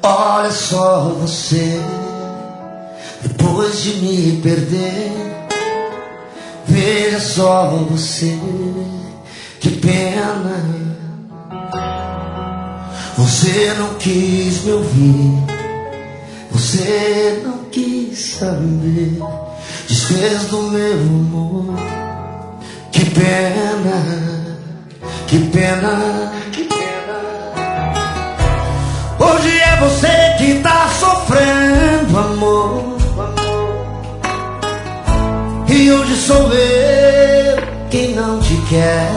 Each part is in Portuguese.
Olha só você, depois de me perder. Veja só você, que pena. Você não quis me ouvir, você não quis saber, desfez do meu amor. Que pena, que pena, que pena. Hoje é você que tá sofrendo, amor, e hoje sou eu quem não te quer.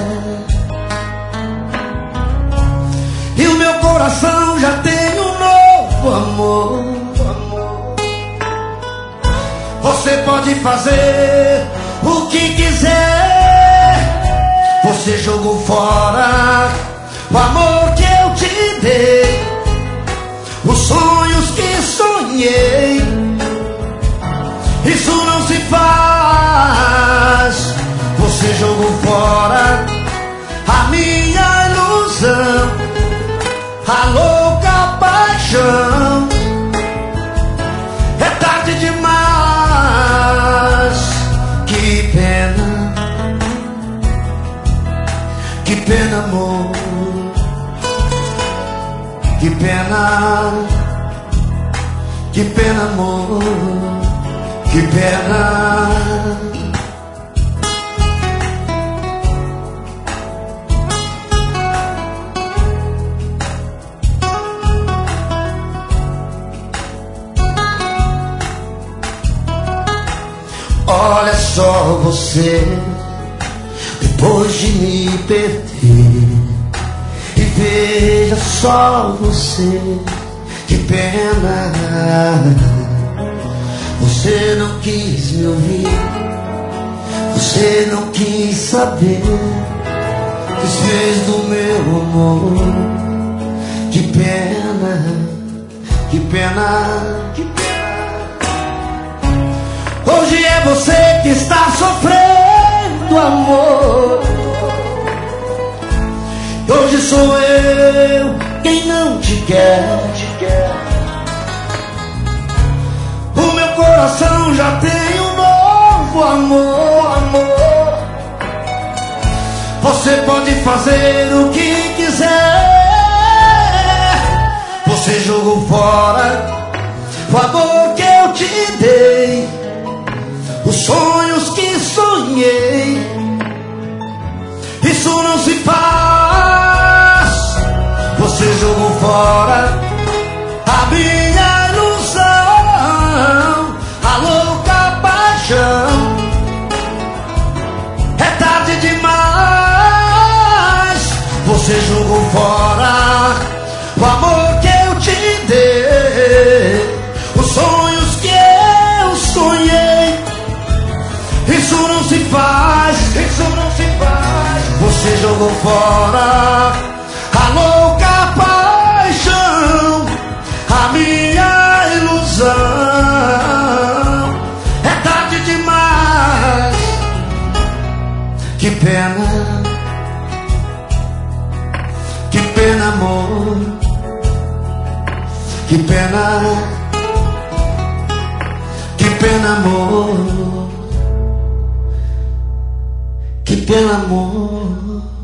E o meu coração já tem um novo amor. Você pode fazer o que quiser. Você jogou fora o amor que eu te dei, os sonhos que sonhei. Isso não se faz. Você jogou fora a minha ilusão, a louca paixão. É tarde demais. Que pena, que pena, amor. Que pena, que pena, amor. Que pena. Olha só você, depois de me perder. E veja só você, que pena. Você não quis me ouvir, você não quis saber, desfez do meu amor. Que pena, que pena, que pena. Hoje é você que está sofrendo, amor. Hoje sou eu quem não te quer. O meu coração já tem um novo amor. Você pode fazer o que quiser. Você jogou fora o amor que eu te dei, os sonhos que sonhei. Isso não se faz. Você jogou fora a minha ilusão, a louca paixão. É tarde demais. Você jogou fora o amor que eu te dei, os sonhos que eu sonhei. Isso não se faz, isso não se faz. Você jogou fora a louca paixão, a minha ilusão. É tarde demais. Que pena, que pena, amor. Que pena, que pena, amor. Que pena, amor.